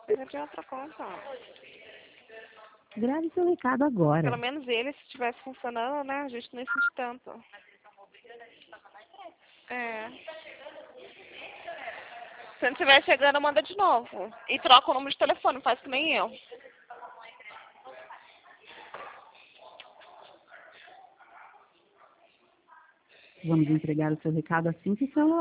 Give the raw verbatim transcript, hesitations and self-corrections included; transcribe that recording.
Pega de outra conta. Grave seu recado agora. Pelo menos ele, se estivesse funcionando, né? A gente não ia sentir tanto. É. Se não estiver chegando, manda de novo. E troca o número de telefone, faz que nem eu. Vamos entregar o seu recado assim que o celular